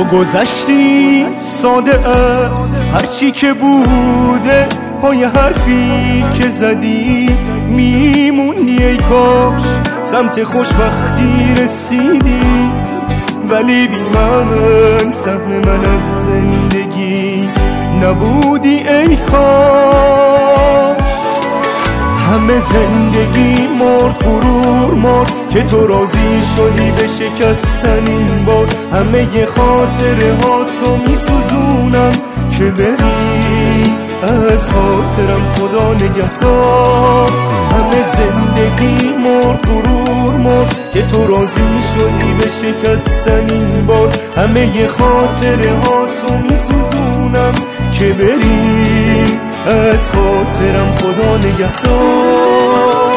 تو گذشتی ساده از هرچی که بوده، پای حرفی که زدی میموندی ای کاش سمت خوشبختی رسیدی. ولی بی من سهم من از زندگی نبودی ای کاش. همه زندگی مرد غرور مرد که تو راضی شدی به شکستن این بار. همه ی خاطره ها تو می سوزونم که بری از خاطرم خدا نگهدار. همه زندگی مرد غرور مرد که تو راضی شدی به شکستن این بار. همه ی خاطره ها تو می سوزونم که بری از خاطرم خدا نگهدار.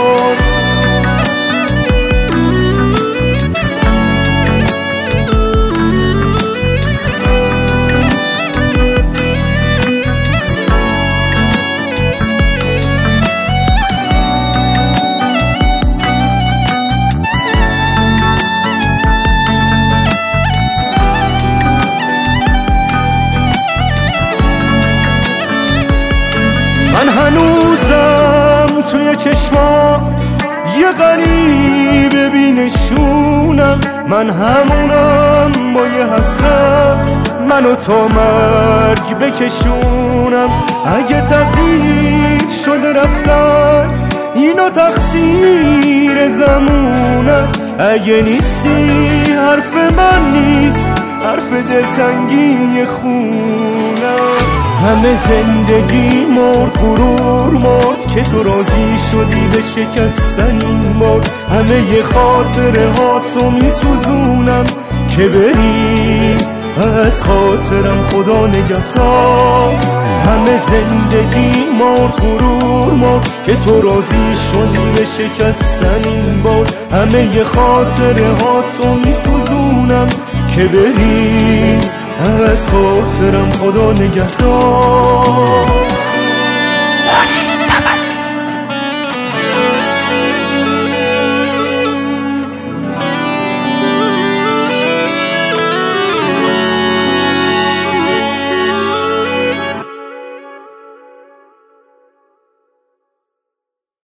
من هنوزم توی چشمات یه غریبه بینشونم. من همونم با یه حسرت منو تا مرگ بکشونم. اگه تقدیر شده رفتن اینو تقصیر زمون است. اگه نیستی حرف من نیست، حرف دلتنگی خون است. همه زندگی مرد غرور مرد که تو راضی شدی به شکستن این بار. همه ی خاطره ها تو می سوزونم که بری از خاطرم خدا نگهدار. همه زندگی مرد غرور مرد که تو راضی شدی به شکستن این بار. همه ی خاطره ها تو می سوزونم که بری از خاطرم خدا نگهدار.